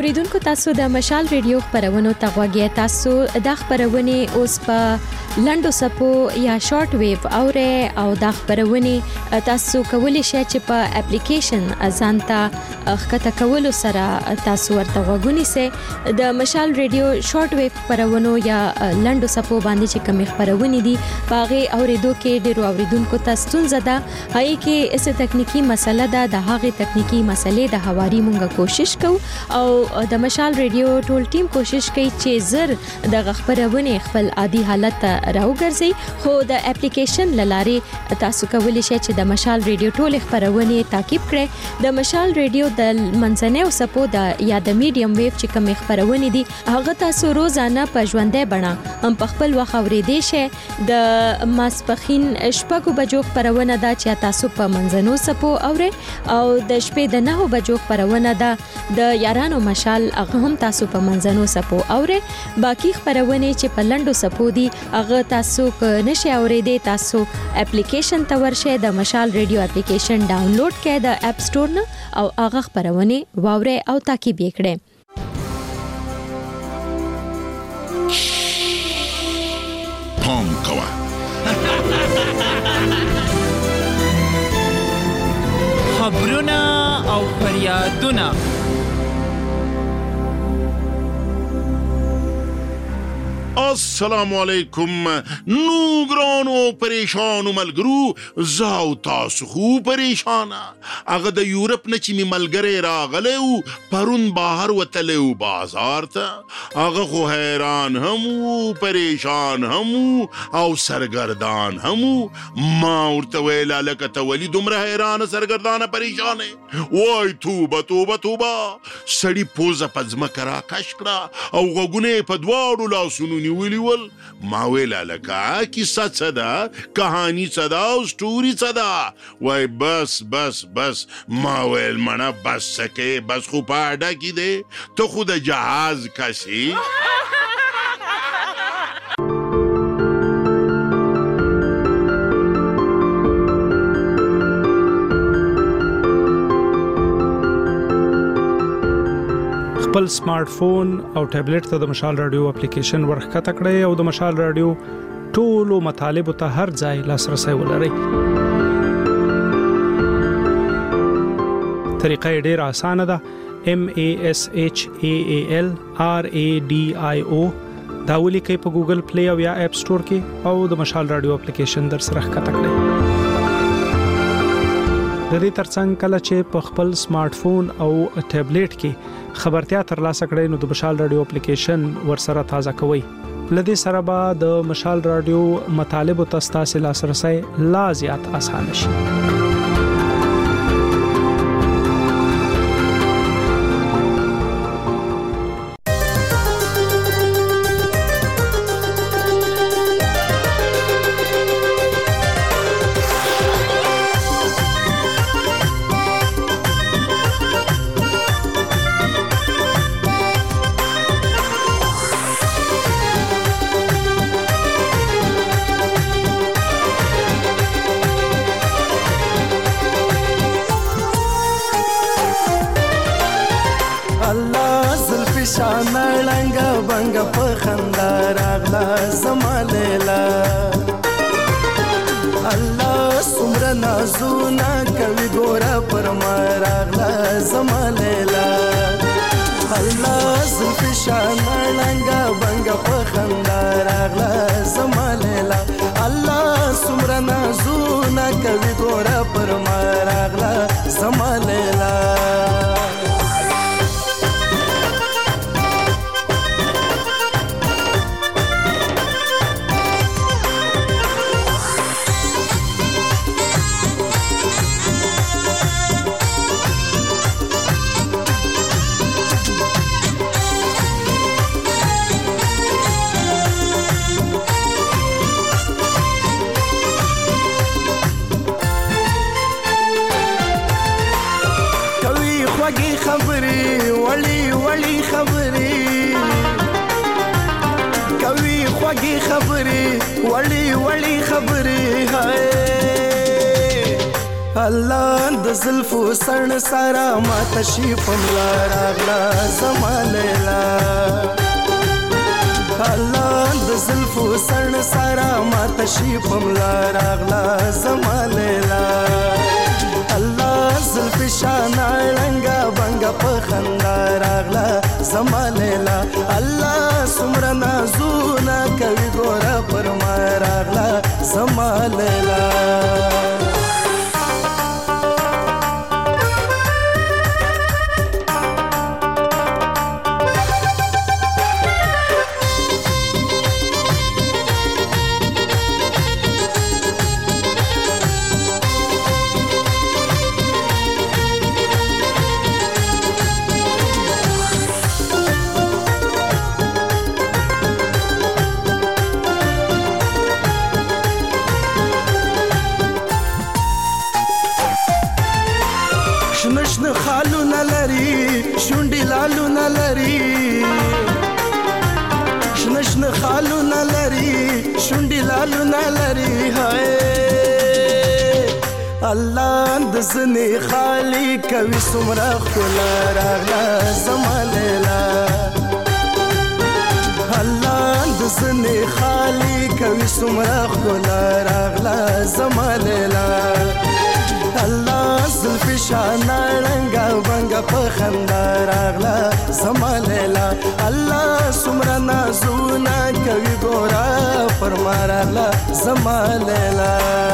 اوریدونکو تاسو د مشال ریډیو خبرونو ته غوږی تاسو د خبرونه اوس په لندو سپو یا شارټ ویو او د خبرونه تاسو کولی شئ چې په اپلیکیشن ازانتا خکته کولو سره تاسو ورته غوږونی سي د مشال ریډیو شارټ ویو خبرونو یا لندو سپو باندې چې کوم خبرونه دي باغې اوریدو کې ډیرو اوریدونکو تاسو زده هي کې اس تکنیکی مسله ده د هغه تکنیکی مسلې د حواري مونږه کوشش کوو او د مشال ریډیو ټول ټیم کوشش کوي چې زر د خبرونه خپل عادي حالت راوګرځي خو د اپلیکیشن لاره تاسو کولی شئ چې د مشال ریډیو ټول خبرونه تعقیب کړئ د مشال ریډیو د منځنۍ او سپو د یا د میډیم ویو چې کوم خبرونه دي هغه تاسو روزانه په ژوندۍ بڼه هم په خپل وخت اورېدئ شئ د ماسپخین شپږو بجو خبرونه ده چې تاسو په منځنو سپو اورئ او د شپې د 9 بجو خبرونه ده د یارانو مشال هغه هم تاسو په منځنو سپو اورئ باقی خبرونه چې په لندو سپو دي هغه تاسو که نشئ اوریدئ تاسو اپلیکیشن ته ورشئ د مشال ریډیو اپلیکیشن ډاونلوډ کړئ د اپ سٹور نه او هغه خبرونه واورئ او تعقیب یې کړئ پام کوه خبرونه او فریادونه السلام علیکم نو ګرانو پریشانو ملګرو زاو تاسو خو پریشانه هغه د یورپ نه چې می ملګری راغلی و پرون بهر وتلی و بازار ته هغه خو حیران هم و پریشان هم او سرګردان هم ما ورته ویل هلکه ته ولې دومره حیرانه سرګردانه پریشانه وای توبه توبه توبه سړي پوزه په ځمکه راکش کړه او غوږونه یې په دواړو لاسونو نیولي ول ما ویل هلکه کیسه څه ده کهاني څه ده او سټوري څه ده وای بس بس بس ما ویل مړه بس څه کې بس خو په اډه کې دی ته خو د جهاز کسي خپل سمارټ فون او ټابلیټ ته د مشال رادیو اپلیکیشن ورخکته کړئ او د مشال رادیو ټولو مطالبه ته هر ځای لاسرسي ولرئ. طریقه ډیره اسانه ده MASHAAL RADIO دا ولیکئ په ګوګل پلی او یا اپ سٹور کې او د مشال رادیو اپلیکیشن در سره ښکته کړئ. د دې ترڅنګ کله چې په خپل سمارټ فون او ټابلیټ کې خبرتیا ترلاسه کړئ نو د مشال رادیو اپلیکیشن ورسره تازه کوئ. لدې سره به د مشال رادیو مطالب او تاسو لاسرسي لا زیات آسان شي. الله د زلفو سړ سارا ما تشي پملا راغلا زما لیلا الله د زلفو سړ سارا ما تشي پملا راغلا زما لیلا الله زلف شانا رنگا بنگا پخندا راغلا زما لیلا الله سمر نازونا کوي ګورا پر ما راغلا زما لیلا شنشن خالونه لري شونډې لالونه لري شنشن خالونه لري شونډې لالونه لري هاي الله د زنې خالي کوي څومره ښکلا راغله زما لیلا الله د زنې خالي کوي څومره ښکلا راغله زما لیلا الله زلف شانا رنگا بنگا پخندا راغلا زما لیلا الله سمرا نازونا کوي ګورا پر ما راغلا زما لیلا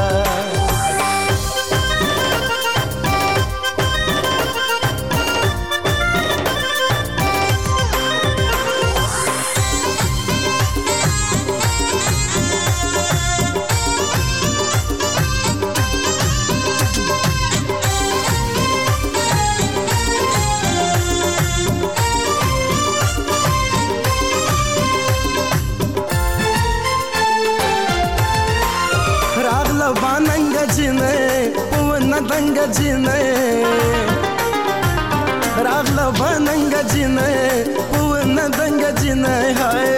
बानंग जिने पवन दंग जिने रागला बानंग जिने पवन दंग जिने हाय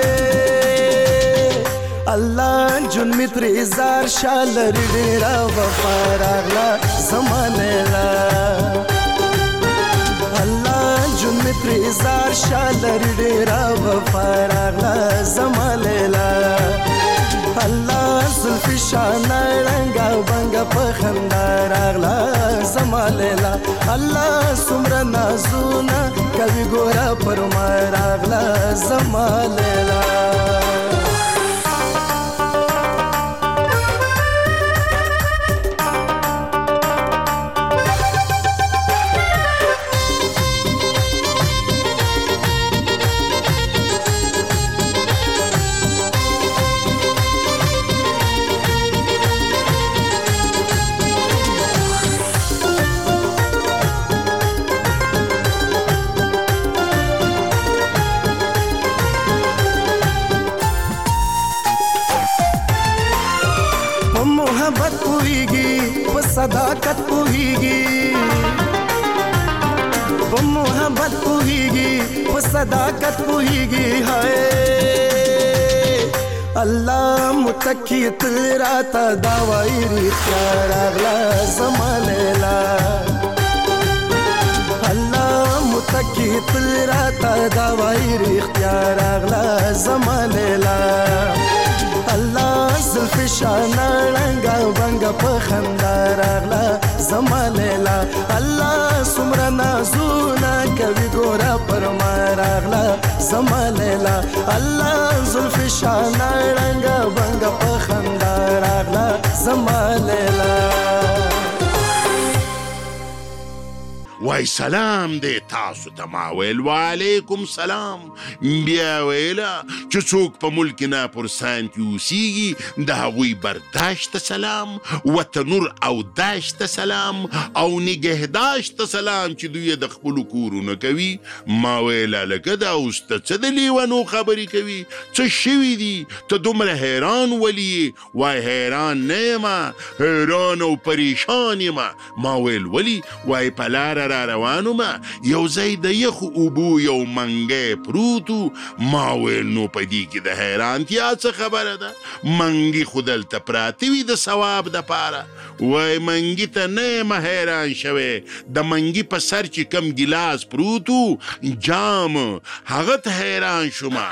अल्लाह जुन मित्र जार शाल रिडेरा वफा रागला زما لیلا अल्लाह जुन मित्र जार शाल रिडेरा वफा रागला زما لیلا الله زلف شانا رنگا بنگا پخندا راغلا زما لیلا الله سمر نازونا کوي ګورا پر ما راغلا زما لیلا मोहब्बत पुईगी वो सदाकत पुईगी वो मोहब्बत पुईगी वो सदाकत पुईगी हाय अल्लाह मुतकी तेरा ता दावाई रिख्या रागला زما لیلا अल्लाह मुतकी तेरा ता दावाई रिख्या रागला زما لیلا الله زلف شانا رنگا بنگا پخندا راغلا زما لیلا الله سمر نازونا کوي ګورا پر ما راغلا زما لیلا الله زلف شانا رنگا بنگا پخندا راغلا زما لیلا وای سلام دی تاسو ته ما ویل وعلیکم سلام بیا ویله چې څوک په ملک نه پرسانت اوسیږي د هغوی برداشت ته سلام وطنور او داشت ته سلام او نگهداشت ته سلام چې دوی د خپلو کورونه کوي ما ویله لکه دا اوس ته څه د لیونو خبرې کوي څه شوي دي ته دومره حیران ولي وای حیران نه یمه حیران او پریشان یمه ما ویل ولي وای په لاره را روان وم، یو ځای د یخو اوبو یو منګی پروت و. ما ویل نو په دې کې د حیرانتیا څه خبره ده؟ منګي خو دلته پراته وي د ثواب دپاره. وای منګي ته نه یم حیران شوی، د منګي په سر چې کم ګیلاس پروت و جام، هغه ته حیران شوم.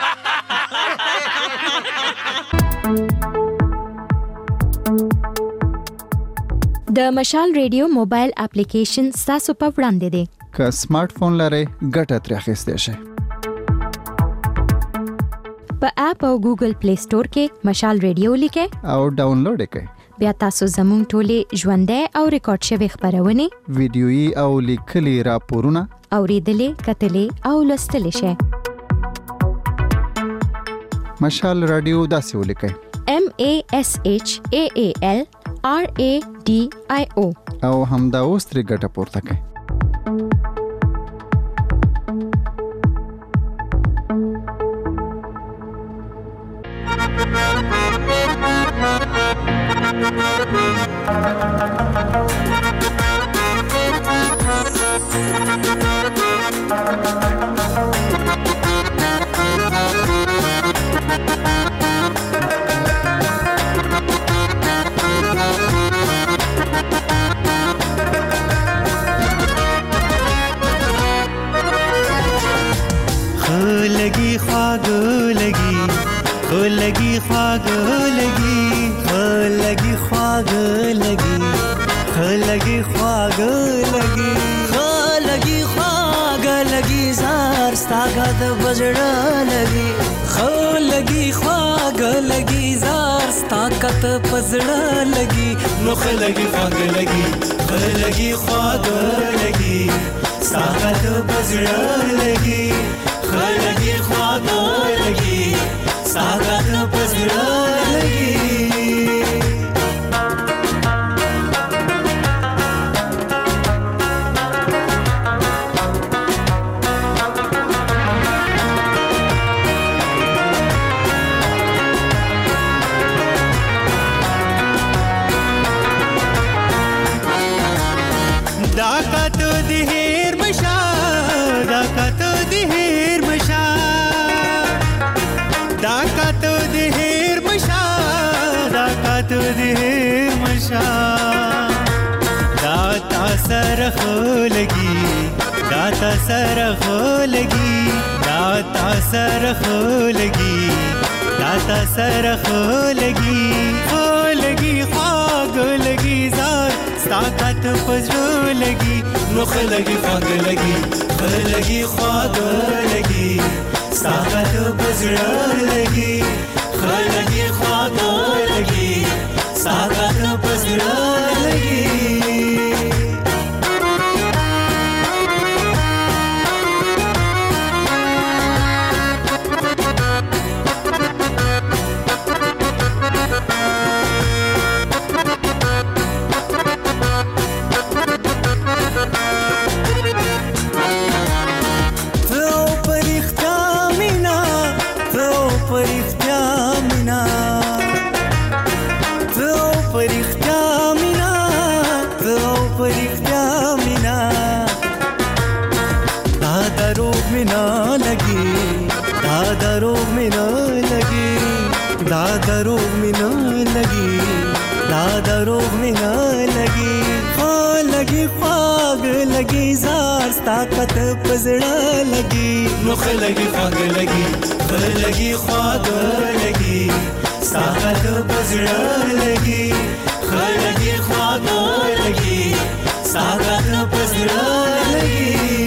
د مشال ریډیو موبایل اپلیکیشن ستاسو په وړاندې دی. که سمارټ فون لرئ ګټه ترې اخیستی شئ. په اپ او ګوګل پلی سٹور کې مشال ریډیو لیکئ او ډاونلوډ یې کړئ. بیا تاسو زموږ ټولې ژوندۍ او ریکارډ شوې خپرونې، ویډیويي او لیکلي راپورونه اوریدلې، کتلې او لوستلې شئ. مشال رادیو داسې ولیکئ: MASHAALRADIO او همدا اوس ترې ګټه پورته کړئ. طاقت پزړه لګي نو خلګي خواږ لګي خلګي خواږ لګي طاقت پزړه لګي خلګي خواږ لګي طاقت پزړه لګي. दाता सर खोलगी दाता सर खोलगी दाता सर खोलगी खोलगी खाग लगी जार ताकत पजरो लगी नुख लगी खाग लगी खोलगी खाग लगी ताकत पजरो लगी खोलगी खाग लगी ताकत पजरो लगी. ताकत पजड़ा लगी नुख लगी खाग लगी लगी खाग लगी ताकत पजड़ा लगी लगी खाग लगी ताकत पजड़ा लगी.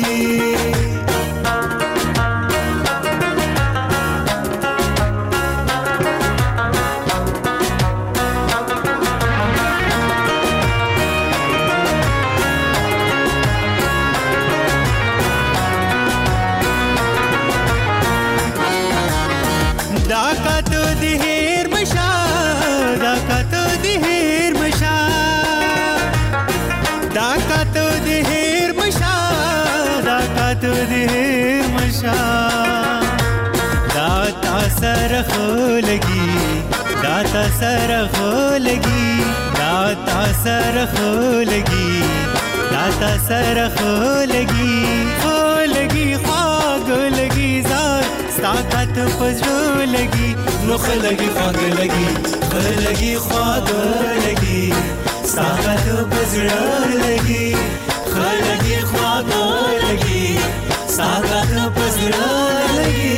दाता सर खोलगी दाता सर खोलगी दाता सर खोलगी راته سره خولګي خولګي خواږ لګي زار ستاکت پزړه لګي نو خلګي خواږ لګي خلګي خواږ لګي ستاکت پزړه لګي خلګي خواږ لګي ستاکت پزړه لګي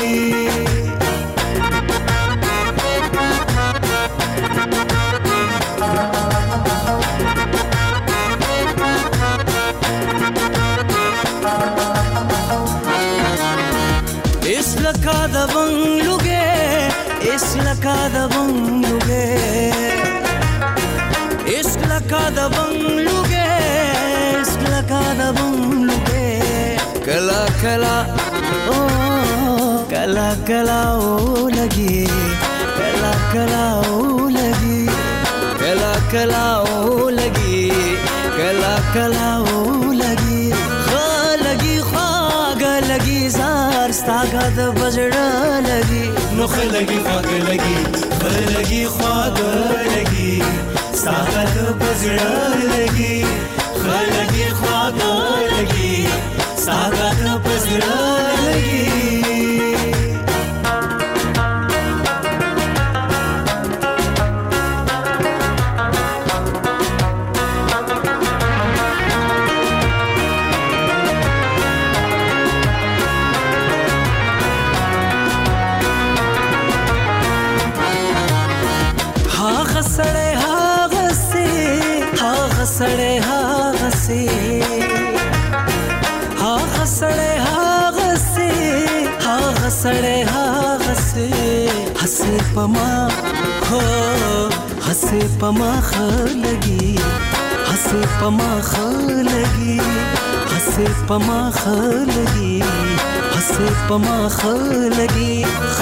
لکا د بنگلوګه اس لکا د بنگلوګه اس لکا د بنگلوګه اس لکا د بنگلوګه کلا کلا او کلا کلا او لګي کلا کلا او لګي کلا کلا او لګي کلا کلا او لګي خلګي خواږ لګي زار ستاګه د بجړه لګي نو خلګي خواږ لګي خلګي خواږ لګي ستاګه د بجړه لګي خلګي خواږ لګي ستاګه د بجړه لګي सड़े हाँ से हाँ सड़े हाँ से हाँ सड़े हाँ से हंसे पमा हो हंसे पमा ख लगी हंसे पमा ख लगी हंसे पमा ख लगी हंसे पमा ख लगी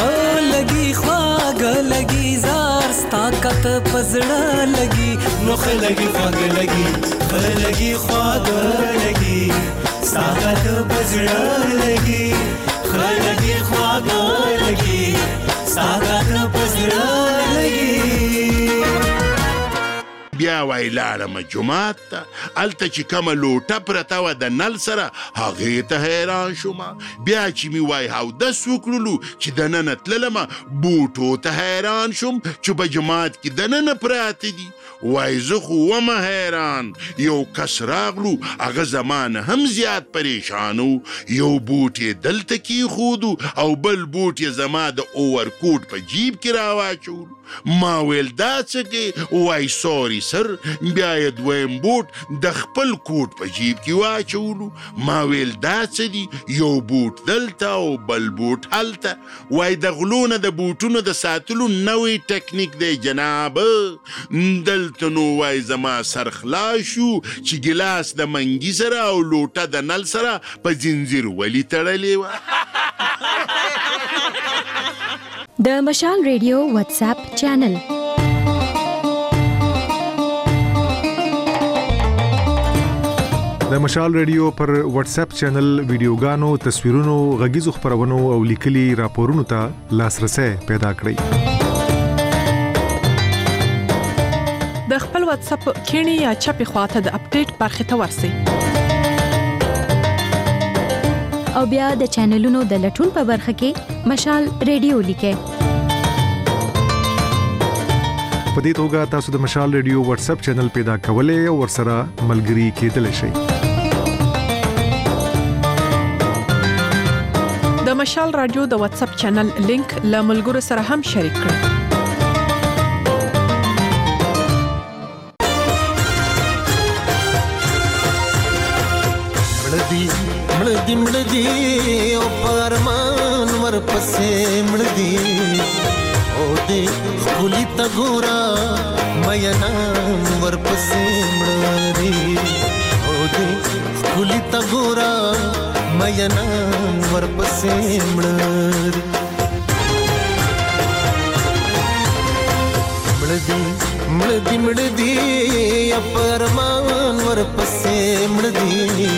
ख्वाग लगी जार ताकत पजड़ा लगी नोख लगी ख्वाग लगी लगी ख्वाग लगी ताकत पजड़ा लगी लगी ख्वाग लगी ताकत पजड़ा लगी بیا وایلاړم جمعات ته الته چې کومه لوټه پرته وه د نل سره هغې ته حیران شوم بیا چې مې وای اودس وکړلو چې دننه تللمه بوټو ته حیران شوم چې په جماعت کې دننه پراته دي وای زه خو ومه حیران یو کس راغلو هغه زما نه هم زیات پریشان و یو بوټ یې دلته کېښودو او بل بوټ یې زما د اوورکوټ په جیب کې راواچولو ما ویل دا څه کې وای سوري سر بیا یې دویم بوټ د خپل کوټ په جیب کې واچولو ما ویل دا څه دي یو بوټ دلته او بل بوټ هلته وای د غلو نه د بوټونو د ساتلو نوی ټکنیک دی جناب دلته نو وای زما سر خلاص شو چې ګلاس د منګي سره او لوټه د نل سره په زنځیر ولې تړلې وه د مشال ریډیو واتس اپ چینل د مشال ریډیو پر واتس اپ چینل ویډیوګانو تصویرونو غږیزو خبرونو او لیکلي راپورونو ته لاسرسي پیدا کړئ د خپل واتس اپ کینی یا چپی خواته د اپډیټ برخه ته ورسئ او بیا د چینلونو د لټون په برخه کې مشال ریډیو لیکه په دې توګه تاسو د مشال ریډیو واتس اپ چینل پیدا کولای او ورسره ملګري کېدلی شئ د مشال رادیو د واتس اپ چینل لینک له ملګرو سره هم شریک کړئ مړدي او پرمان ورپسې مړدي او دې خولي تا ګورا مېنا ورپسې مړدي او دې خولي تا ګورا مېنا ورپسې مړدي مړدي پرمان ورپسې مړدي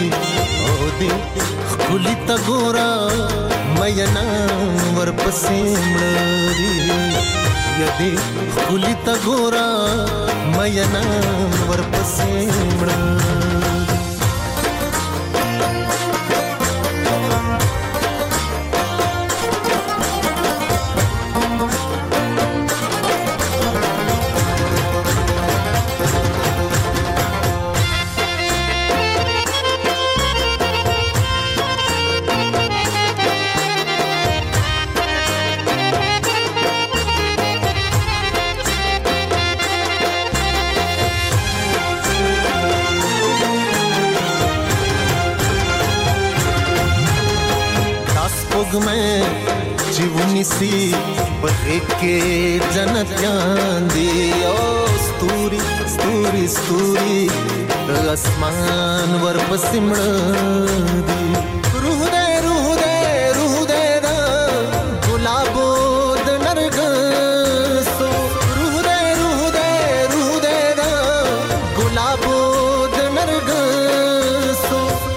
خولي تا ګورا مېنا ورپسې مړدي یدي خولي تا ګورا مېنا ورپسې مړدي سپوږمۍ چې ونیسي په غېږ کې جنتیان دي او ستوري ستوري ستوري د اسمان ورپسې مړه دي روح دې روح دې روح دې د ګلابو د نرګسو روح دې روح دې روح دې د ګلابو د نرګسو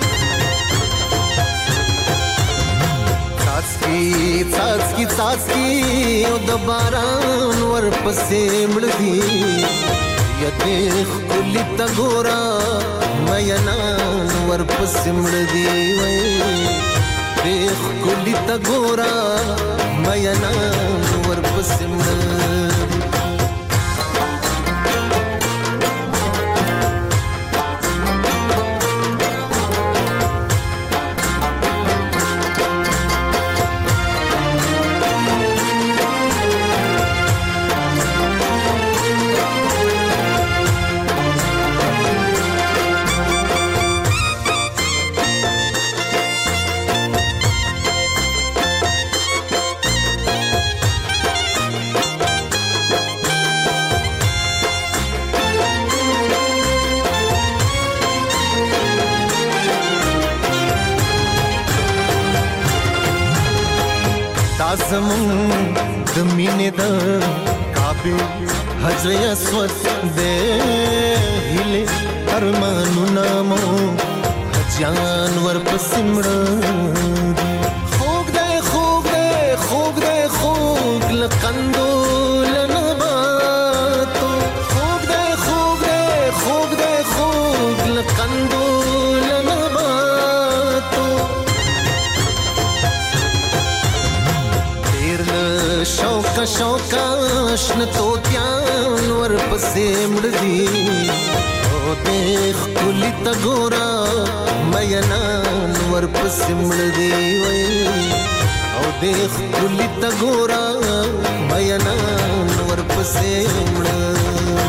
څاڅکي څاڅکي او د باران ورپسې مړه دي یته ښکلي ته ګوره مینان ورپسې مړه دي وای دې ښکلي ته ګوره مینان ورپسې مړه دي زمون د مینې د کعبې حجر اسود دې هیلې ارمانونه مو حجیان ورپسې مړه دي خوږ دی خوږ دی خوږ دی خوږ له قندو له نباتو خوږ دی خوږ دی خوږ دی خوږ له قندو له نباتو شوقه شوقه شنه توتیان ورپسې مړه دي او دې ښکلي ته ګوره مینان ورپسې مړه دي وای او دې ښکلي ته ګوره مینان ورپسې مړه دي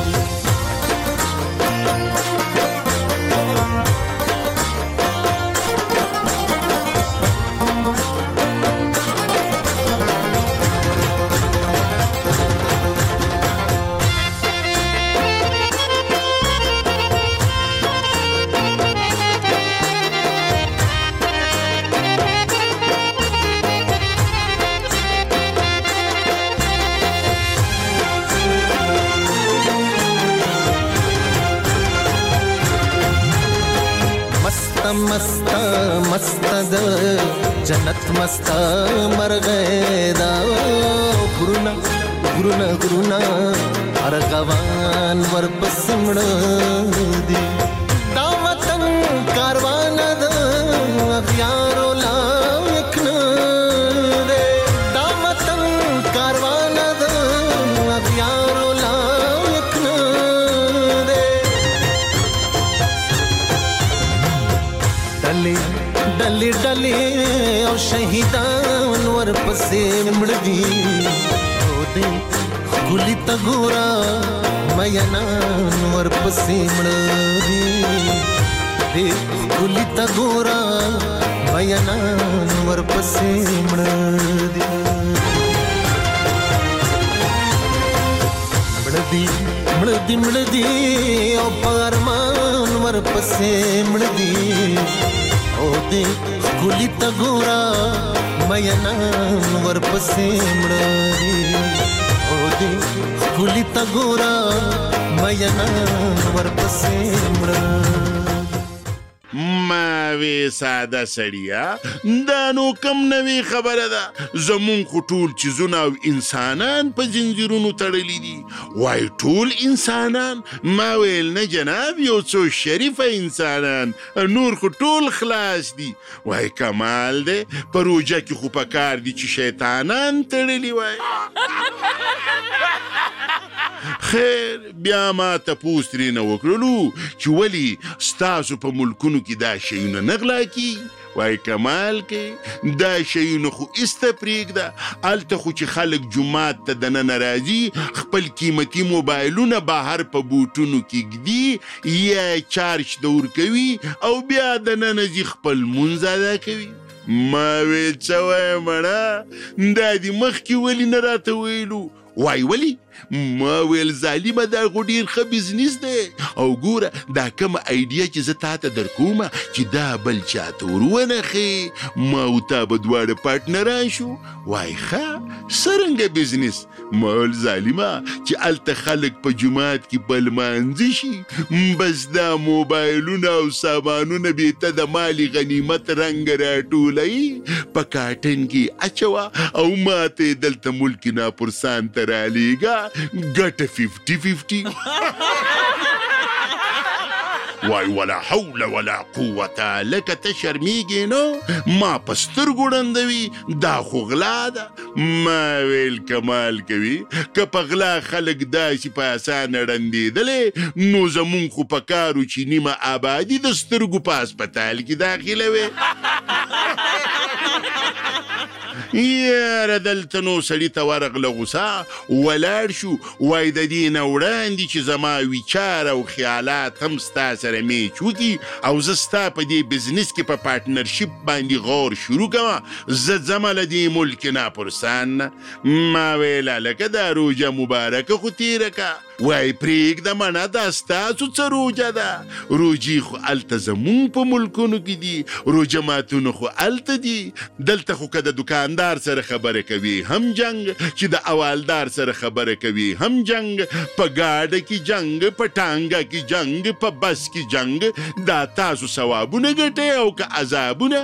مستا مستا د جنت مستا مرغې دا غرونه غرونه غرونه ارغوان ورپسې مړه دي دا وطن کاروان د اغیارو لایق نه دی دا وطن کاروان د اغیارو لایق نه دی ډلې ډلې او شهیدان ورپسې مړه دي او دې ښکلي ته ګوره مینان ورپسې مړه دي دې ښکلي ته ګوره مینان ورپسې مړه دي مړه دي او په ارمان ورپسې مړه دي او دې ښکلي ته ګوره مینان ورپسې مړه دي او دې ښکلي ته ګوره مینان ورپسې مړه ماوې ساده سړیا دا نو کم نوې خبره ده زمون خو ټول چیزونه او انسانان په زنځیرونو تړلي دي وای ټول انسانان ما ویل نه جناب یو څو شریفه انسانان نور خو ټول خلاص دي وای کمال دی په روژه کې خو پکار دي چې شیطانان تړلي وای خیر بیا ما تپوس ترېنه وکړلو چې ولې ستاسو په ملکونو کې دا شیونه نه غلا کېږي وای کمال کې دا شیونه خو ایسته پرېږده هلته خو چې خلک جومات ته دننه راځي خپل قیمتي موبایلونه بهر په بوټونو کې ږدي یا چارج ته ورکوي او بیا دننه ځي خپل لمونځ ادا کوي ما ویل څه وایم مړه دا دې مخکې ولې نه راته ویلو وای ولی ما ویل ظالمه دا خو ډېر ښه بزنس دی او ګوره دا کومه ایډیا چې زه تا ته در کومه چې دا بل چاته ور ونښې ما او تا به دواړه پارټنران شو وای ښه څرنګه بزنس ما ویل ظالمه چې هلته خلک په جومات کې په لمانځه شي بس دا موبایلونه او سامانونه بېته د مالي غنیمت رنګ راټولوي په کاټن کې اچوه او ما ته یې دلته ملک ناپرسان ته رالیږه ګټه 50-50 وای ولا حول ولا قوة لکه ته شرمیږې نو ما په سترګو ړندوي دا خو غلا ده ما ویل کمال کوي که په غلا خلک داسې په اسانه ړندېدلې نو زمونږ خو په کارو چې نیمه آبادي د سترګو په هسپتال کې داخلوي یاره دلته نو سړي ته ورغله غوسه ولاړ شو وای د دې نه وړاندې چې زما ویچار او خیالات هم ستا سره میچ وکړي او زه ستا په دې بزنس کې په پارټنرشپ باندې غور شروع کوم زه ځمه له دې ملک ناپرسان نه ما ویل هلکه دا روژه مبارکه خو تېره که وای پرېږده منه دا ستاسو څه روژه ده روژې خو هلته زمونږ په ملکونو کې دي روژه ماتونه خو هلته دي دلته خو که د دکاندار سره خبره کوي هم جنگ چې د اوالدار سره خبره کوي هم جنگ په ګاډه کې جنگ په ټانګه کې جنگ په بس کې جنگ دا تاسو ثوابونه ګټئ او که عذابونه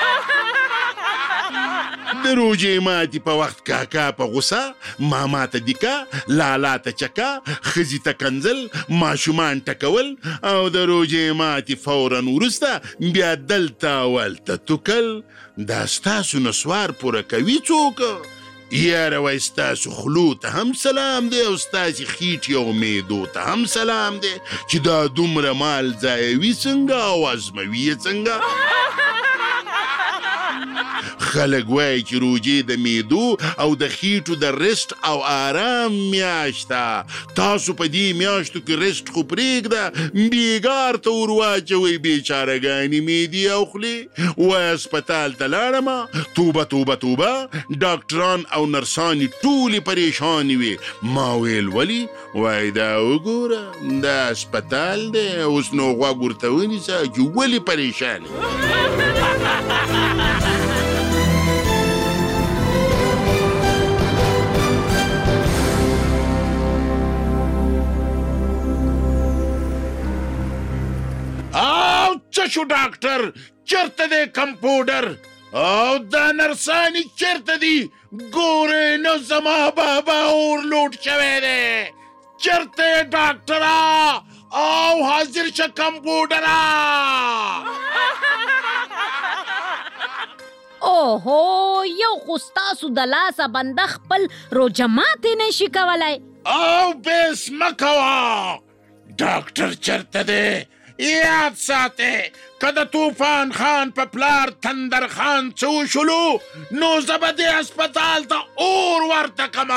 د روژې ماتي په وخت کاکا په غوسه ماما ته دیکه لالا ته چکه ښځې ته کنځل ماشومان ټکول او د روژې ماتي فورا وروسته بیا دلته اولته توکل دا ستاسو نسوار پوره کوي څوک یاره وای ستاسو خلو ته هم سلام دی او ستاسې خیټې او معدو ته هم سلام دی چې دا دومره مال ځایوي څنګه او ازموي یې څنګه خلک وایي چې روژې د معدو او د خیټو د رست او آرام میاشت ده تاسو په دې میاشتو کې رست خو پرېږده بېګار ته ور واچوئ بېچارهګانې معدې او خولې وایي هسپتال ته لاړمه توبه توبه توبه ډاکټران او نرسانې ټولې پریشانې وې ما ویل ولې وایي دا وګوره دا هسپتال دی اوس نو غوږ ورته ونیسه چې ولې پریشان څه شو ډاکټر چېرته دی کمپوډر او دا نرسانې چېرته دي ګورې نو زما بابا اورلوډ شوی دی چېرته یې ډاکټره او حاضر شه کمپوډره اوهو یو خو ستاسو د لاسه بنده خپل روژه ماتې نشي کولی او بیس مه کوه ډاکټر چېرته دی یاد ساته که د طوفان خان په پلار تندر خان څه وشولو نو زه به دې هسپتال ته اور ورته کما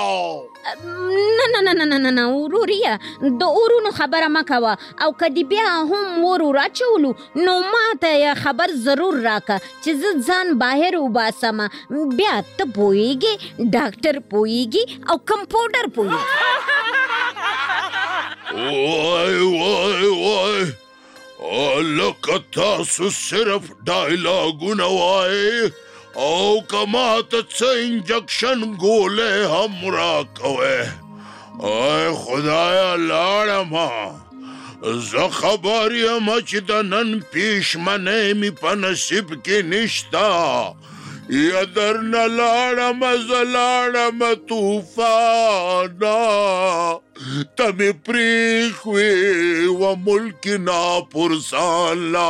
نه وروریه د اورونو خبره مه کوه او که دې بیا هم اور راچولو نو ما ته خبر ضرور راکه چې زه ځان بهر وباسمه بیا ته پوهیږې ډاکټر پوهیږي او کمپوډر پوهیږي وای وای وای لکه تاسو صرف ډایلاګونه وایئ او که ماته څه انجکشن ګولې هم راکوئ ای خدایه لاړمه زه خبر یم چې د نن پیشمنۍ مې په نصیب کې نشته یا درنه لاړمه زه لاړمه طوفانه ته مې پرېښوې و ملک ناپرسان لا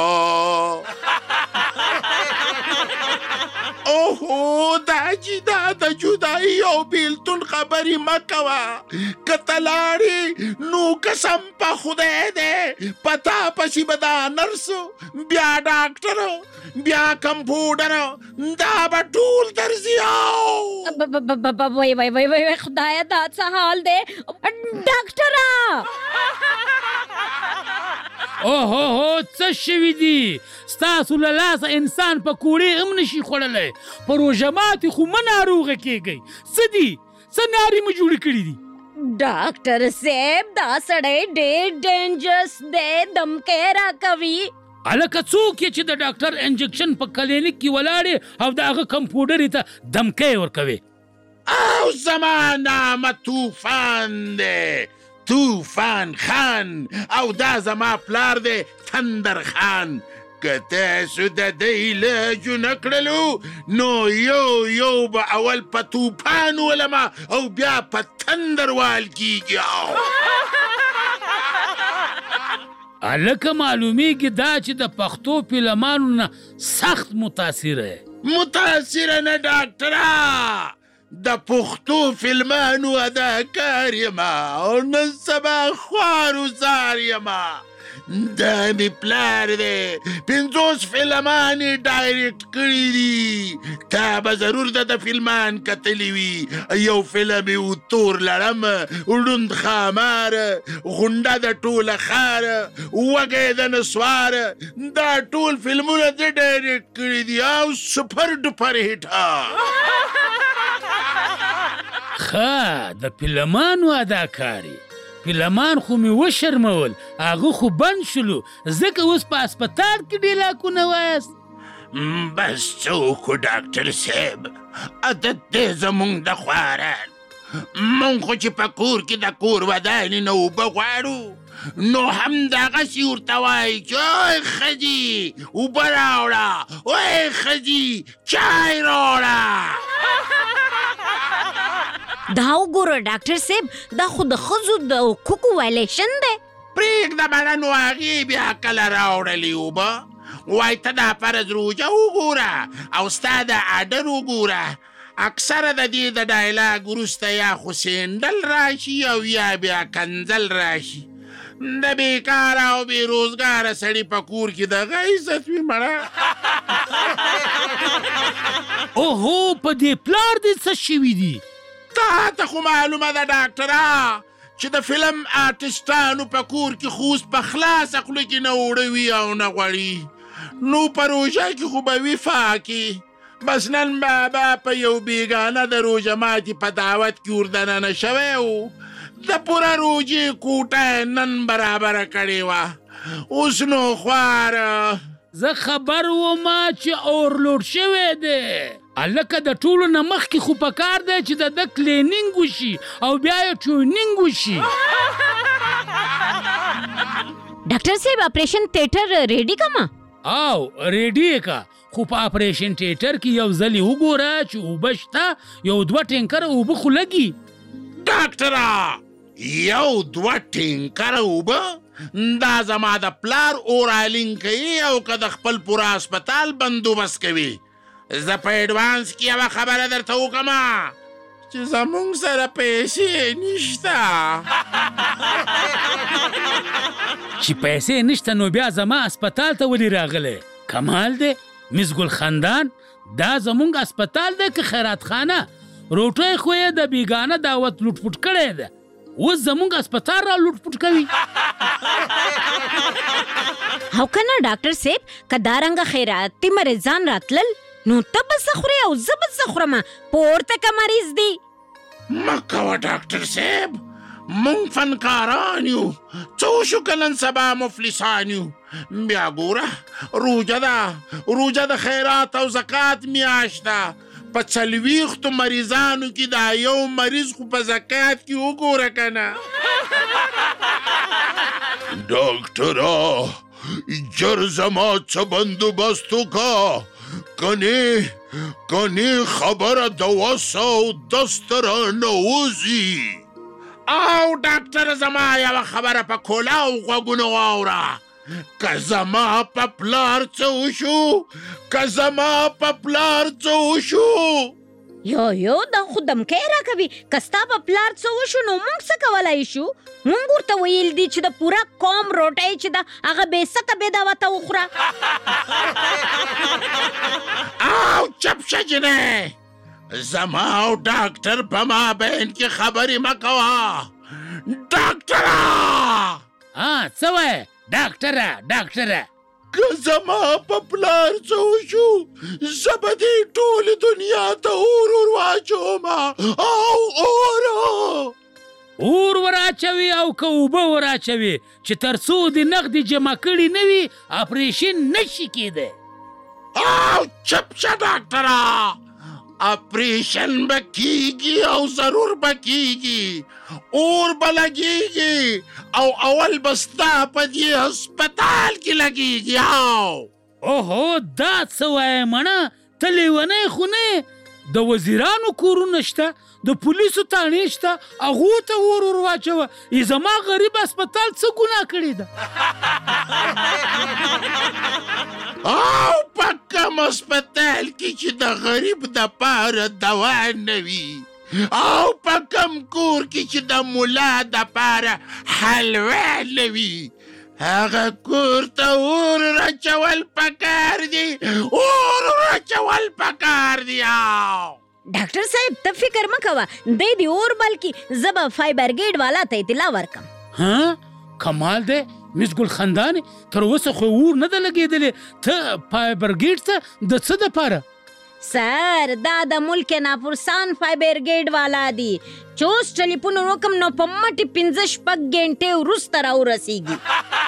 اوهو دا د جدایي او بیلتون خبرې مه کوه که ته لاړې نو قسم په خدای دی په تا پسې به دا نرسو بیا ډاکټر بیا کمپوډر دا به ټول درځي وای خدایه دا څه حال دی ډاکټره اوهو څه شوي دي ستاسو له لاسه انسان پکوړې هم نشي خوړلی په روژه ماتي خو مه ناروغه کیږئ څه دي څه نارې مو جوړې کړي دي ډاکټر صاحب دا سړی ډېر ډینجرس دی دمکې راکوي هلکه څوک یې چې د ډاکټر انجکشن په کلینیک کې ولاړې او د هغه کمپوډرې ته دمکۍ ورکوي او زما نامه طوفان دی طوفان خان او دا زما پلار دی تندر خان که تاسو د دی علاج ونه کړلو نو یو به اول په طوفان ولمه او بیا په تندر وال کیږي هلکه معلومیږي دا چې د پښتو فلمانو نه سخت متاثره نه ډاکټره د پښتو فلمانو اداکار یما او نن سبا خوارو زار یما دا می پلار دی 50 فلمان ډایرکټ کړي دي تا به ضرور د فلمان کتلی وي یو فلم یو تور لړم وړوند خامار غونډه د ټوله ښار وږی د نسوار دا ټول فلمونه د ډایرکټ کړي دي او سپر ډوپر هټ ښه د فلمانو اداکاري فلمان خو مې وشرمول هغه خو بند شلو ځکه اوس په هسپتال کې ډیلاکونه وایاست بس څه وکړو ډاکټر صاحب عادت دی زموږ د خواران مونږ خو چې په کور کې د کور ودانې نه اوبه غواړو نو همدغسې ورته وایي چې اوی ښځې اوبه راوړه اوی ښځې چای راوړه دا وګوره ډاکټر صاحب دا خو د ښځو د حقوقو وایلیشن دی پرېږده بله نو هغې بیا کله راوړلې اوبه وایي ته دا فرض روژه وګوره او ستا د اډر وګوره اکثره د دې د ډایلاګ وروسته یا خو سینډل راشي او یا بیا کنځل راشي د بیکاره او بېروزګاره سړي په کور کې دغه عزت وي مړه اوهو په دې پلار دې څه شوي دي تا ته خو معلومه ده ډاکټره چې د فلم آرټسټانو په کور کې خو اوس په خلاصه خوله کې نه اوړه وي او نه غوړي نو په روژه کې خو به وي فاکې بس نن بابا په یو بیګانه د روژه ماتي په دعوت کې وردننه شوی و د پوره روژې کوټه نن برابره کړې وه اوس نو خواره زه خبر ومه چې اورلوډ شوی دی هلکه د ټولو نه مخکې خو په کار دی چې د ده کلینینګ وشي او بیا یې ټیونینګ وشي ډاکټر صاحب اپریشن تیټر ریډي کما او ریډي یې کا خو په اپریشن تیټر کې یو ځلې وګوره چې اوبه شته یو 2 ټینکره اوبه خو لګي ډاکټره یو 2 ټینکره اوبه دا زما د پلار اورالینګ کوي او که د خپل پوره هسپتال بندوبست کوي زه په ایډوانس کې یوه خبره درته وکړمه چې زموږ سره پیسې نشته چې پیسې نشته نو بیا زما هسپتال ته ولې راغلی کمال دی مس ګل خندان دا زموږ هسپتال دی که خیرات خانه روټۍ خو یې د بیګانه دعوت لوټپوټ کړی ده اوس زموږ هسپتال را لوټپوټ کوي او که نه ډاکټر صاحب که دارنګه خیراتي مریضان راتلل نو ته به څه خورې او زه به څه خورم پورته که مریض دی مه کوه ډاکټر صاحب مونږ فنکاران یو څه وشو که نن سبا مفلسان یو بیا ګوره روژه د خیرات او زکات میاشت ده په 40 مریضانو کې دا یو مریض خو په زکات کې وګوره که نه ډاکټره جر زما څه بندوبست وکړه کنې خبره د وس او دست رانه وځي او ډاکټر زما یوه خبره په کولاو غوږونو واوره که زما په پلار څه وشو یو دا خو دمکۍ راکوي که ستا په پلار څه وشو نو موږ څه کولی شو موږ ورته ویل دي چې د پوره قوم روټۍ چې ده هغه بېسته بېداوته وخوره او چپ شه جنۍ زما او ډاکټر په مابین کې خبرې مه کوه ډاکټره څه وایې ډاکټره که زما په پلار څه وشو زه به دې ټولې دنیا ته اور واچوم او اور وراچوي او که اوبه وراچوي چې تر څو د نغدې جمع کړي نه وي اپریشن نشي کېدی. او چپ شه ډاکټره، اپریشن به کیږي او ضرور به کیږي، اور به لګیږي او اول به ستا په دې هسپتال کې لګیږي. اوهو دا څه وایې مړه، ته لیونی خو نه؟ د وزیرانو کورونه شته، د پولیسو تاڼې شته، هغو ته اور واچوه. زما غریب هسپتال څه ګناه کړې ده؟ او په کوم هسپتال کې چې د غریب دپاره دوا نه وي، او په کوم کور کې چې د ملا دپاره حلوا نه وي، هغه کور ته اور راچول پکار دي، اور راچول پکار دي. ډاکټر صاحب ته فکر مه کوه، دی د اور بلکې زه به فایر بریګیډ والا ته اطلاع ورکم. ها کمال دی مس ګل خندانې، تر اوسه خو اور نه ده لګېدلې، ته فایر بریګیډ ته د څه دپاره؟ سر دا د ملک ناپرسان فایر بریګیډ والا دي چې اوس ټلیفون وکم نو په مټې 5-6 غنټې وروسته راورسېږي.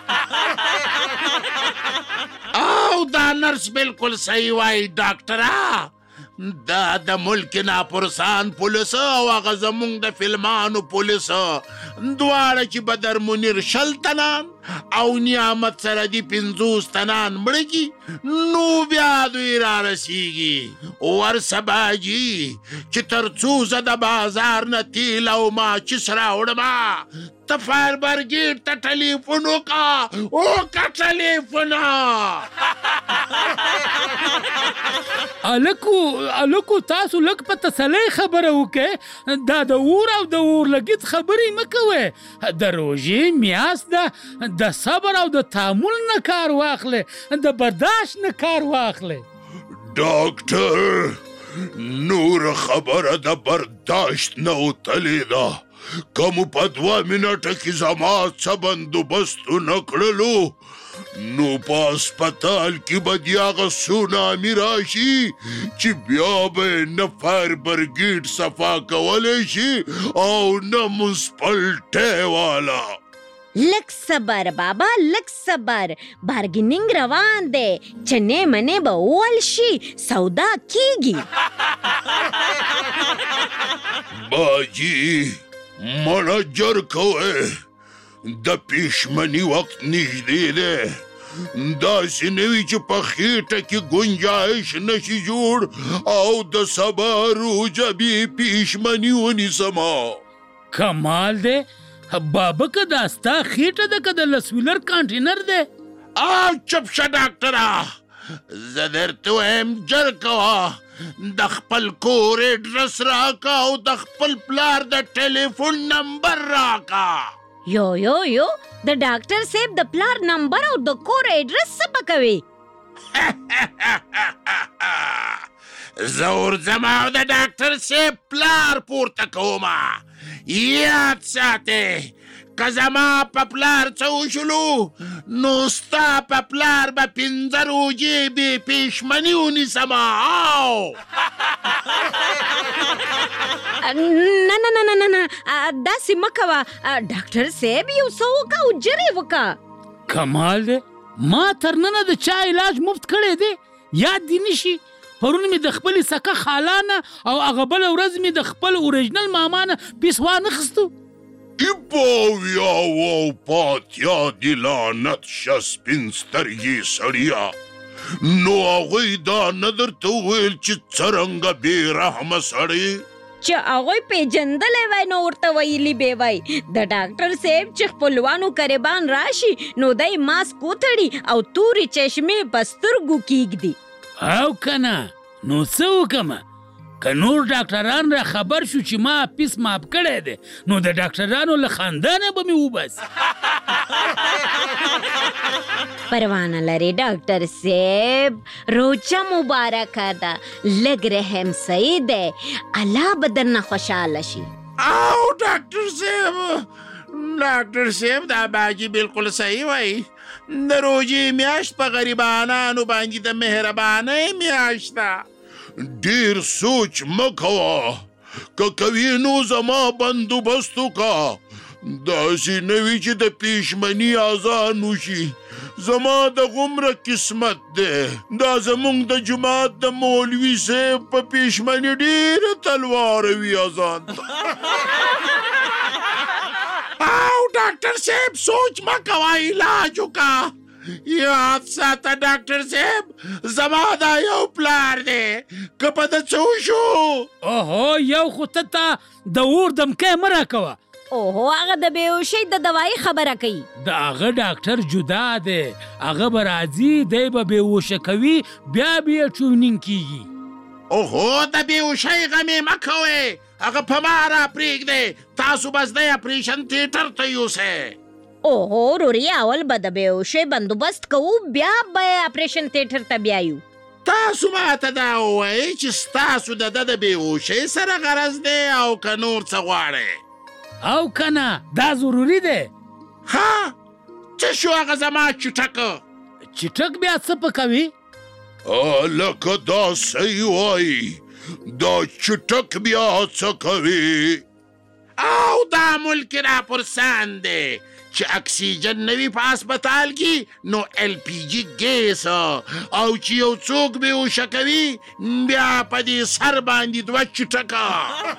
او دا نرس بالکل صحیح وایي ډاکټره، دا د ملک ناپرسان پولیس او هغه زمونږ د فلمانو پولیس دواړه چې بدر منیر 20 تنان او نعمت سره دي 50 تنان مړه کي، نو بیا دوی رارسیږي ورسباجي چې تر څو زه د بازار نه تیل او ماچس راوړمه، ته فایر بریګیډ ته ټلیفون وکړه ټلیفونه. الکو تاسو لږ په تسلۍ خبره وکړئ، دا د اور او د اور لګیت خبرې مه کوئ. د روژې میاشت ده، د صبر او د تحمل نه کار واخلئ، د برداشت نه کار واخلئ. ډاکټر نور خبره د برداشت نه وتلې ده، که مو په 2 منټه کې زما څه بندوبست ونه کړلو نو په هسپتال کې به د هغه سونامي راشي چې بیا به نه فایر بریګیډ صفا کولی شي او نه منسپلټۍ والا. لږ صبر بابا، لږ صبر، بارګیننګ روان دی، چنې منې به وول شي، سودا کیږي. باجی مړه جر کوئ، د پیشمني وخت نږدې دی، داسې نه وي چې په خېټه کې ګنجایش نشي جوړ او د سبا روژه بې پیشمني ونیسمه. کمال دی بابا، که دا ستا خېټه ده که د لسویلر کانټینر دی؟ چپ شه ډاکټره، زه درته وایم جر کوه، د خپل کور اډرس راکه او د خپل پلار د ټلیفون نمبر راکه. یو د ډاکټر صاحب د پلار نمبر او د کور اډرس څه پکوي؟ زه ورځم او د ډاکټر صاحب پلار پورته کومه. یاد ساتئ، که زما په پلار څه وشلو نو ستا په پلار به 15 روژې بې پیشمني ونیسمه. نه داسې مه کوه ډاکټر صاحب، یو څه وکړه او جرې وکړه. کمال دی ما تر ننه د چا علاج مفت کړی دی، یاد دې نشي؟ پرون مې د خپلې سکه خالانه او هغه بله ورځ مې د خپل اوریجنل ماما نه پیس وانخیستو. ایباویا او پاتیا دی لعنت شه سپین سترګې سړیه، نو هغوی دا نه درته وویل چې څرنګه بې رحمه سړی چې هغوی پیژندلی وای نو ورته ویلي به وای د ډاکټر صاحب چې خپلوانو قریبان راشي نو دی ماسک وتړي او تورې چشمې په سترګو کیږدي. او کنه نو څه وکمه؟ که نور ډاکټران را خبر شو چې ما پیس ماپ کړی دی نو د ډاکټرانو له خاندانه به مې وباسي. پروانه لري ډاکټر صاحب، روجه مبارکه ده، لږ رحم صحیح دی، الله به درنه خوشحاله شي. او ډاکټر صاحب ډاکټر صاحب دا باجی بالکل صحیح وایي. د روژې میاشت په غریبانانو باندې د مهربانۍ میاشت ده. ډېر سوچ مه کوه، که کوي نو زما بندوبست وکړه. داسې نه وي چې د پېشمني اذان وشي. زما د غومره قسمت دی. دا زموږ د جومات د مولوي صاحب په پېشمني ډېره تلواره وي اذان ته. او ډاکټر صاحب سوچ مه کوه، علاج وکړه. یاد ساته ډاکټر صاحب، زما دا یو پلار دی، که په ده څه وشو. اوهو یو خو ته د اور دمکی مه راکوه. اوهو هغه د بېهوشۍ د دوایي خبره کوي. د هغه ډاکټر جدا دی، هغه به راځي، دی به بېهوشه کوي، بیا به یې ټیونینګ کېږي. اوهو د بېهوشۍ غم یې مه کوئ، هغه په ما را پرېږدئ. تاسو بس دی اپریشن تیټر ته یوسئ. اوهو روري اول به د بېهوشۍ بندوبست کوو، بیا به اپریشن تیټر ته بیایو. تاسو ماته دا ووایئ چې ستاسو د ده د بېهوشۍ سره غرض دی او که نور څه غواړئ؟ او کنه دا ضروري دی. ها څه شو هغه زما چټک؟ چټک بیا څه پکوي؟ لکه دا صحیح وایي، دا چټک بیا څه کوي؟ او دا ملک را پرسان دی چې اکسیجن نه وي په هسپتال کې، نو LPG ګیس او چې یو څوک بېهوشه کوي، بیا په دې سر باندې دوه چټکه.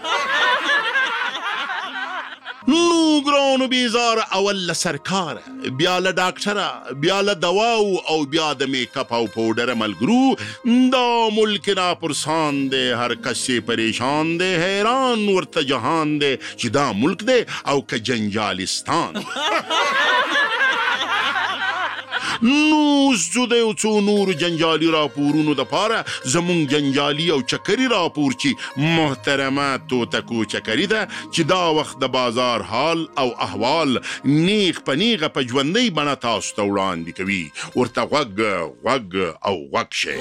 نو ګرانو بیزاره، اول له سرکاره، بیا له ډاکټره، بیا له دواو او بیا د میک اپ او پوډر ملګرو. دا ملک را پرسان دی، هر کس یې پریشان دی، حیران ورته جهان دی چې دا ملک دی او که جنجالستان. نو زه د یو څو نورو جنجالي راپورونو دپاره زموږ جنجالي او چکري راپور چې محترمه توتکو چکري ده، چې دا وخت د بازار حال او احوال نیغ په نیغه په ژوندۍ بڼه تاسو ته وړاندې کوي. ورته غوږ او غوږ شئ.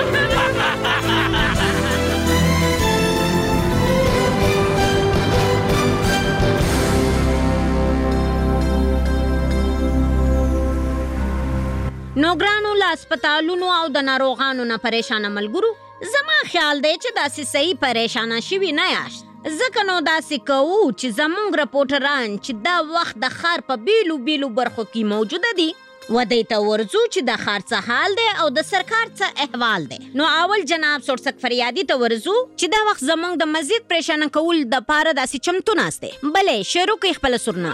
نو ګرانو له هسپتالونو او د ناروغانو نه پریشانه ملګرو، زما خیال دی چې داسې صحیح پریشانه شوي نه یاست. ځکه نو داسې کوو چې زموږ رپورټران چې دا وخت د ښار په بیلو بیلو برخو کې موجوده دي، ودې ته ورځو چې د ښار څه حال دی او د سرکار څه احوال دی. نو اول جناب سورسک فریادي ته ورځو چې دا وخت زموږ د مزید پریشانه کول دپاره داسې چمتو ناست دی. بلې شروع کوي خپله سرونه.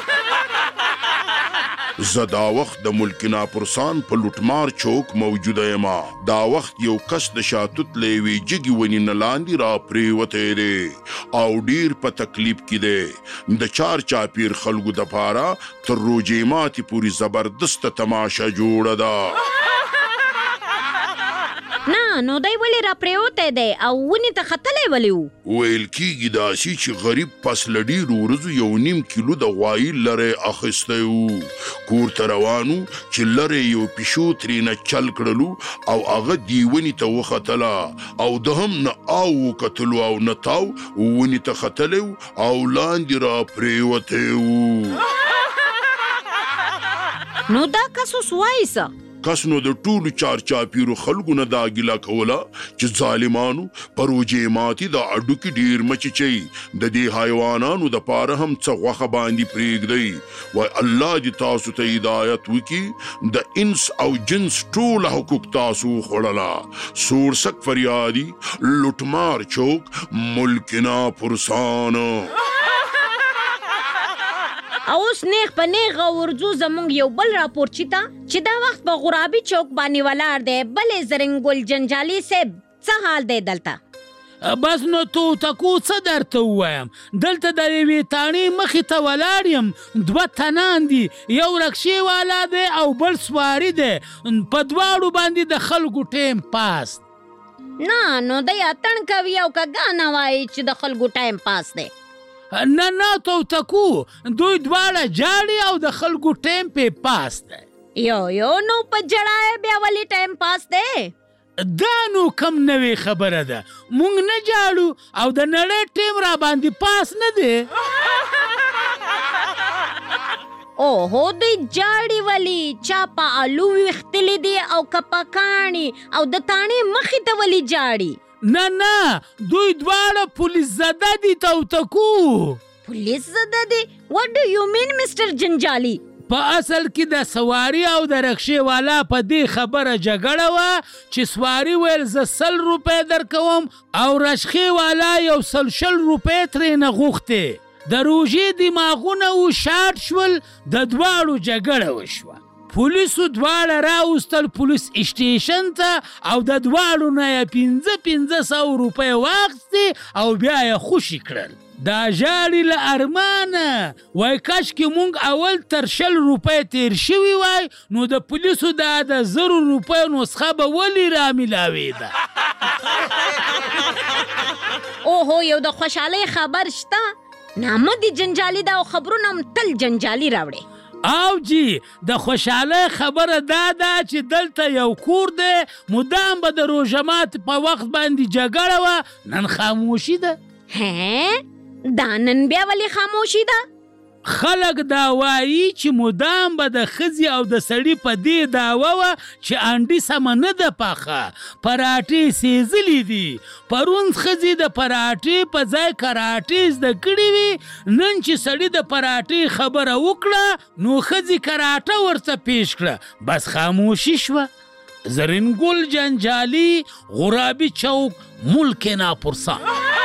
زه دا وخت د ملکنا پرسان په لوټمار چوک موجوده یم. دا وخت یو کس د شاتوت له یوې جګې ونې نه لاندې را پرېوتی دی او ډېر په تکلیف کې دی. د چار چاپیر خلکو دپاره تر روژې ماتې پورې زبردسته تماشه جوړه ده. نه نو دی ولې را پرېوتی دی او ونې ته ختلی ولې و؟ ویل کېږي داسې چې غریب پس له ډېرو ورځو 1.5 کیلو د غوایي لری اخیستی و. کور ته روانو چې لری یو پیشو ترېنه چل کړلو او هغه دې ونې ته وختله او د هم نه او وکتلو او نه تاو، ونې ته ختلی او لاندې را پرېوتی و. نو دا کس اوس وایي څه؟ کس نو د ټولو چار چاپیرو خلکو نه دا ګیله کوله چې ظالمانو په روژې ماتې دا اډوکې ډېر مچچئ، د دې حیوانانو دپاره هم څه غوښه باندې پرېږدئ. وای الله دې تاسو ته هدایت وکړي، د انس او جنس ټوله حقوق تاسو وخوړله. سورسک فریادي، لوټمار چوک، ملکنا پرسان. اوس نیغ په نیغه ورځو زموږ یو بل راپورچي ته چې دا وخت په غرابي چوک باندې ولاړ دی. بلې زرنګل جنجالي صاحب څه حال دی دلته؟ بس نو توتکو څه درته ووایم، دلته د یوې تاڼې مخې ته ولاړ یم. 2 تنان دي، یو رکشې والا دی او بل سواري دی. په دواړو باندې د خلکو ټیم پاس. نه نو دی اتڼ کوي او که ګانه وایي چې د خلکو ټایم پاس دی. نه توتکو، دوی دواړه جاړي او د خلکو ټیم پې پاس دی. یو نو په جړای بیا ولې ټایم پاس دی؟ دا نو کم نوې خبره ده، مونږ نه جاړو او د نړۍ ټیم را باندې پاس نه دی. اوهو دوی جاړي ولی چا په الو وختلی دی او کپکانی او د تانی مخې ته ولی جاړي. نه دوی دواړه پولیس زده دي توتکو. پولیس زده دي؟ what do you mean Mr. جنجالي؟ په اصل کې د سواری او د رکشې والا په دې خبره جګړه وه چې سواری ویل زه 100 روپۍ درکوم او رشخې والا یو 100 روپۍ ترېنه غوښتې. د روژې دماغونه و شاټ شول، د دواړو جګړه وشوه. پولیسو دواړه راوستل پولیس اسټیشن ته او د دواړو نه یې 500 روپۍ واخیستې او بیا یې خوشي کړل. دا ژاړي له ارمانه وای کاشکې مونږ اول تر 100 روپۍ تیر شوي وای نو د پولیسو دا د 100 روپۍ نسخه به ولې رامیلاوېده. اوهو یو د خوشحالۍ خبر شته؟ نامه دي جنجالي دا او خبرونه هم تل جنجالي راوړي. او جی د خوشحاله خبره دا ده چې دلته یو کور دی مدام به د روژه مات په وخت باندې جګړه وه، نن خاموشي ده. دا نن بیا ولې خاموشي ده؟ خلک دا وایي چې مدام به د ښځې او د سړي په دې دعوه وه چې انډي سمه نه ده پاخه، پراټې سېزلي دي. پرون ښځې د پراټې په ځای کراټې زده کړې وي، نن چې سړي د پراټې خبره وکړه نو ښځې کراټه ورته پیش کړه، بس خاموشي شوه. زرینګل جنجالي، غرابي چوک، ملک ناپرسان.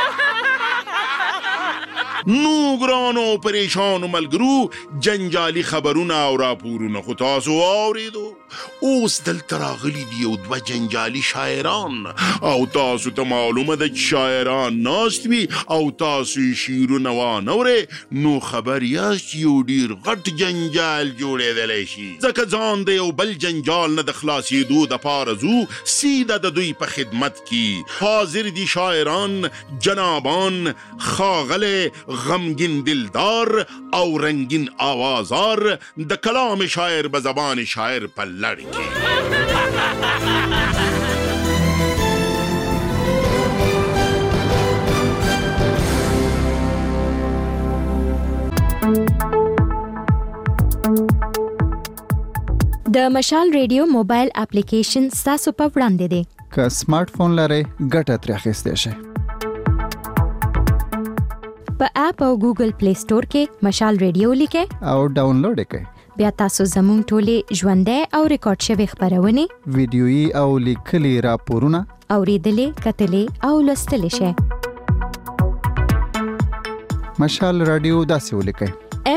نو ګرانو پریشانو ملګرو، جنجالي خبرونه او راپورونه خو تاسو واورېدو. اوس دلته راغلي دي یو 2 جنجالي شاعران او تاسو ته معلومه ده چې شاعران ناست وي او تاسو یې شعرونه وانورئ نو خبر یاست چې یو ډېر غټ جنجال جوړېدلی شي. ځکه ځان د یو بل جنجال نه د خلاصېدو دپاره ځو سیده د دوی په خدمت کې. حاضر دي شاعران جنابان ښاغلی غمگین دلدار او رنگین آوازار د کلام شاعر به زبان شاعر په لړ کې. د مشال ریډیو موبایل اپلیکیشن ستاسو په وړاندې دی. که سمارټ فون لرئ ګټه ترې اخیستی شئ. په اپ او ګوګل پلی سٹور کې مشال ریډیو لیکئ او ډاونلوډ یې کړئ. بیا تاسو زموږ ټولې ژوندۍ او ریکارډ شوې خبرونه، ویډیويي او لیکلي راپورونه اوریدلې، کتلې او لوستلې شئ. مشال رادیو داسې ولیکئ: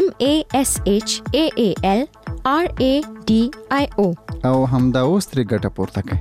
MASHAALRADIO او همدا اوس ترې ګټه پورته کړئ.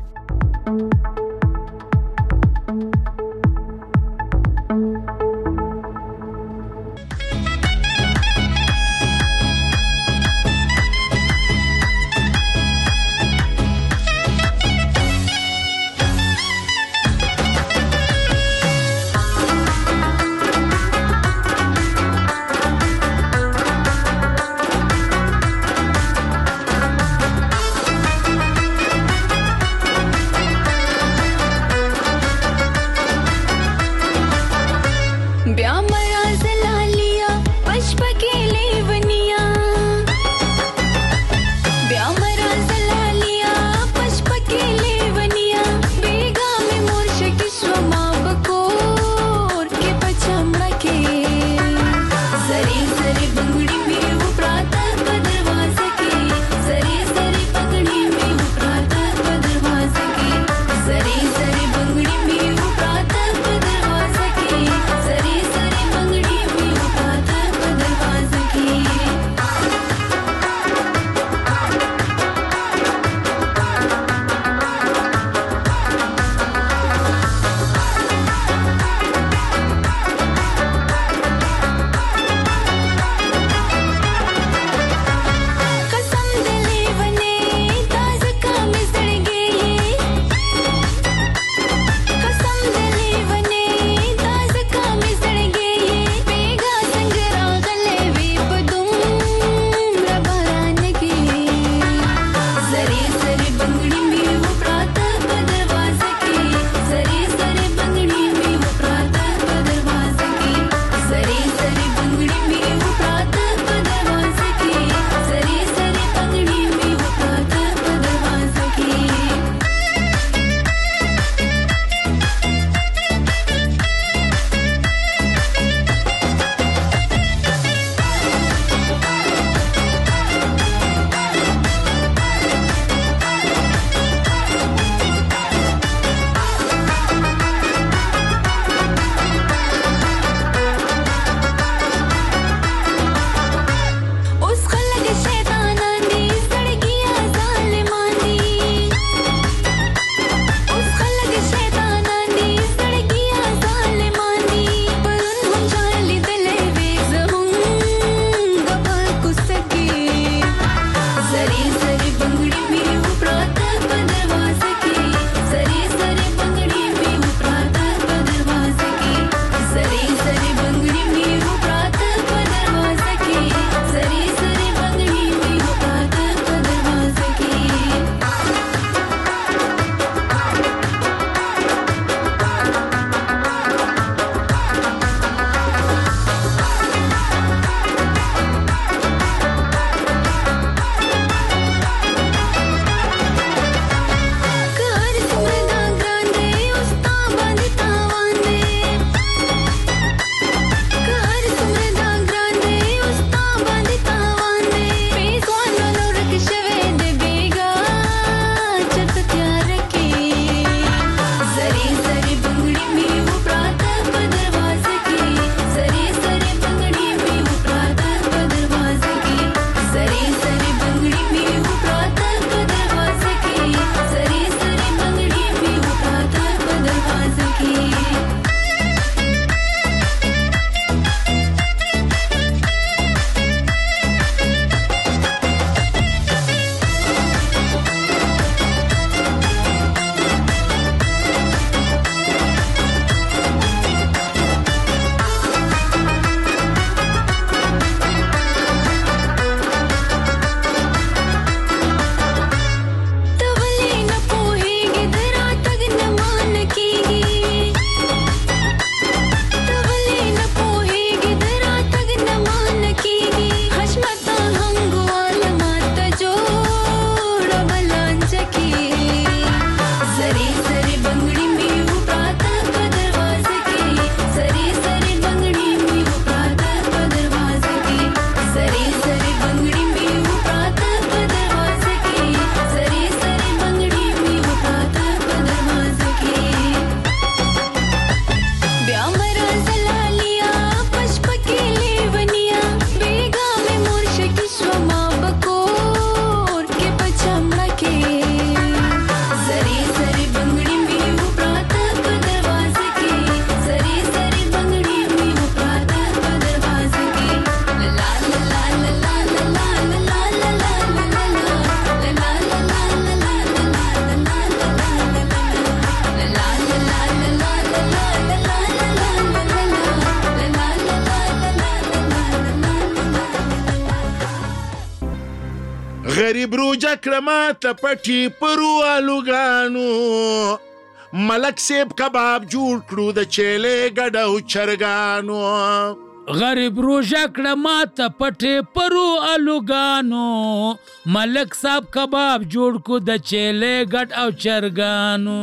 روجه کړه ماته پټي پرو الوګانو ملک سیب کباب جوړ کړو د چیلې ګډ او چرګانو غریب روژه کړه ماته پټې پرو الوګانو ملک صاحب کباب جوړ کو د چیلې ګډ او چرګانو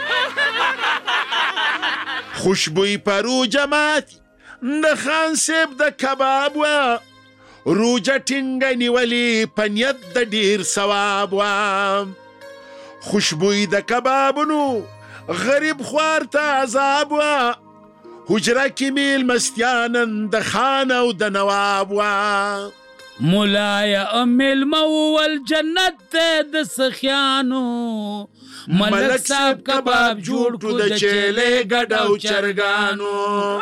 خوشبوئی پرو جماعت د خان سیب د کباب و روجه ټینګه نیولې په نیت د ډیر ثواب و خوشبوئی د کبابونو غریب خوار ته عذاب و حجره کې میل مستیانن د خان او د نواب و مولایا میلمه وول جنت ته د سخیانو ملک صاحب کباب جوړ کو د چیلې ګډ او چرګانو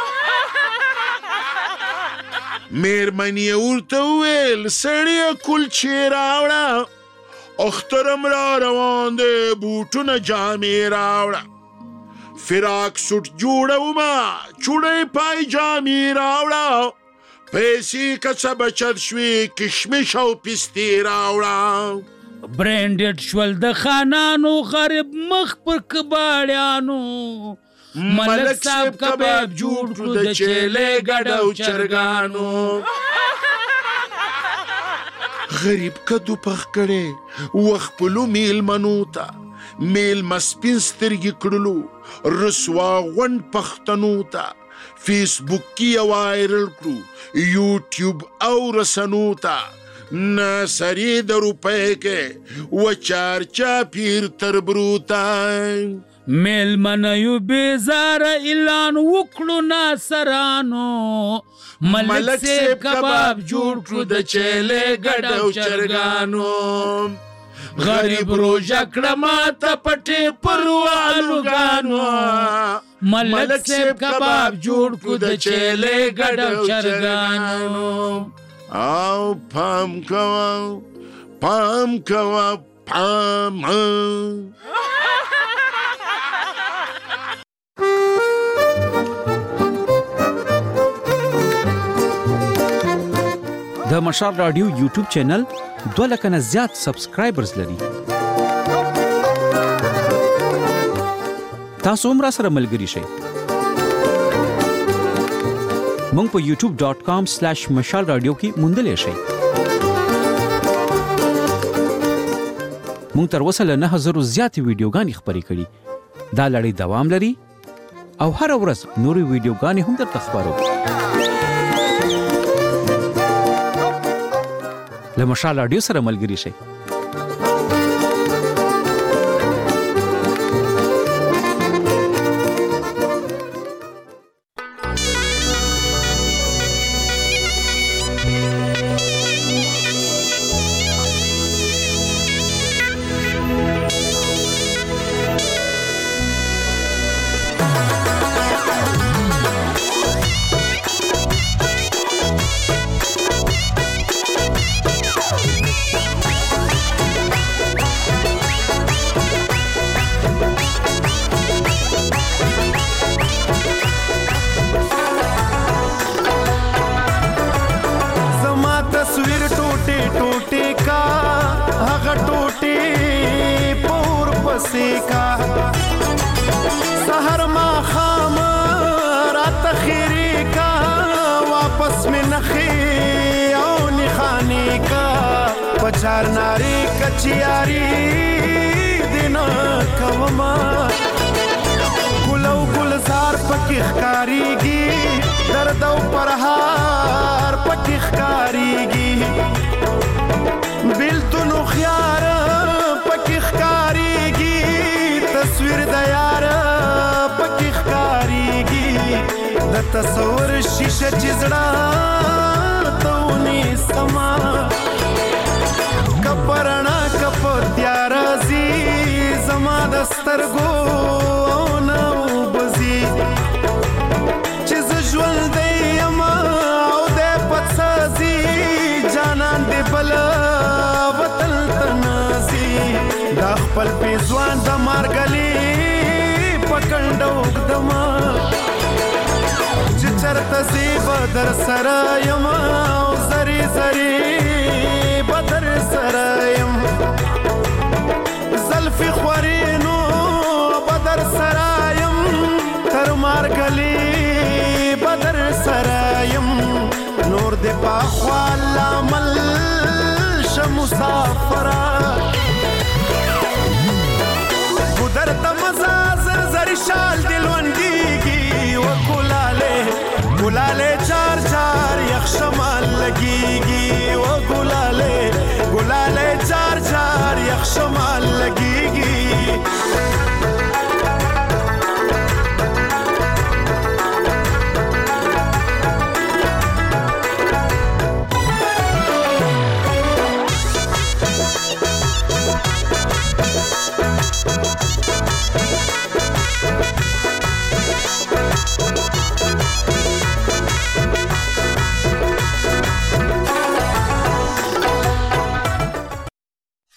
میرمنې ورته وویل سړیه کلچې راوړه اخترم را روان دی بوټونه جامې راوړه فراق سوټ جوړومه چوړی پای جامې راوړه پیسې که څه بچت شوې کشمش او پستې راوړه برینډډ شول د خانانو غریب مخ پر کباړیانو ملک صاحب کباب جوړ کړو د چیلې ګډ او چرګانو غریب کدو پخ کړي وخپلو میلمنو ته میلمه سپین سترګې کړلو رسوا غونډ پښتنو ته فیسبوک کې وایرل کړو یوټیوب او رسنو ته ناسری د روپۍ کې وچارچا پیر تر بروتا میلمنیو بیزاره اعلان وکړو ناصرانو ملک سیب کباب جوړ کړو د چیلې ګډ او چرګانو غریب روژه کړه ماته پټې پرو الوګانو ملک سیب کباب جوړ کړو د چیلې ګډ او چرګانو او پام کوه پام کوه پام د مشال رادیو یوټیوب چینل 2 لک نه زیات سبسکرایبرز لري. تاسو هم راسره ملګري شئ. مونږ په youtube.com/mashalradio کې موندلی شئ. مونږ تر اوسه له 9000 زیاتې ویډیوګانې خپرې کړي. دا لړۍ دوام لري او هر ورځ نورې ویډیوګانې هم درته خپرو. له مشال رادیو سره ملګري شئ. تصور شیشه چزړه تونی سما کپرنا کپ تیارازی زما دسترګو نو بزی چز ژوند دی ما او د پڅازی جانان دی بل وطن تنازی دا خپل پیزوان د مارګلی پکندو دما چرته زی بدر سره یم او زری زری بدر سره يم زلفي خورینو بدر سره يم تر مارګلی بدر سره يم نور دې پاخوا لامل مسافره ګودر ته مزه زر شال دل ونديږي وګلاله چار چار یخ شمال لګيږي وګلاله